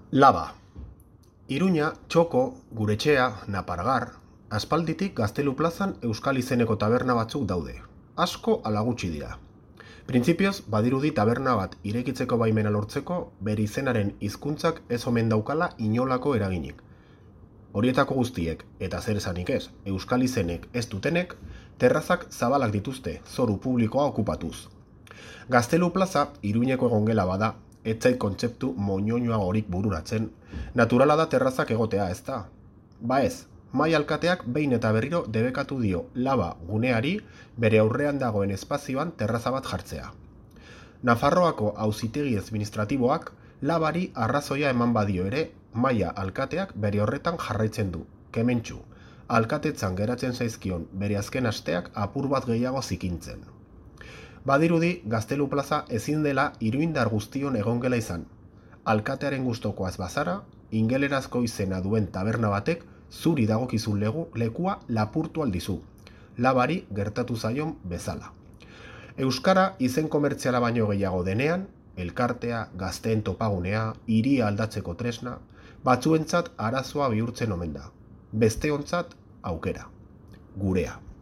Laba. Iruña, Txoko, Guretxea, Napargar, aspalditik Gaztelu plazan euskal izeneko taberna batzuk daude. Asko ala gutxi dira. Printzipioz, badirudi taberna bat irekitzeko baimena lortzeko bere izenaren hizkuntzak ez omen daukala inolako eraginik. Horietako guztiek, eta zer esanik ez, euskal izenek ez dutenek, terrazak zabalak dituzte, zoru publikoa okupatuz. Gaztelu plaza Iruñeko egongela bada, ez zait kontzeptu moñoñoagorik bururatzen, naturala da terrazak egotea, ez da? Ba ez, mahai alkateak behin eta berriro debekatu dio Laba guneari bere aurrean dagoen espazioan terraza bat jartzea. Nafarroako auzitegi administratiboak Labari arrazoia eman badio ere, mahaia alkateak bere horretan jarraitzen du, kementsu, alkatetzan geratzen zaizkion bere azken asteak apur bat gehiago zikintzen. Badirudi, Gaztelu plaza ezin dela iruindar guztion egongela izan. Alkatearen gustokoaz bazara, ingelerazko izena duen taberna batek zuri dagokizun lekua lapurtu aldizu. Labari gertatu zaion bezala. Euskara izen komertziala baino gehiago denean, elkartea, gazteen topagunea, hiria aldatzeko tresna, batzuentzat arazoa bihurtzen omen da. Besteontzat aukera. Gurea.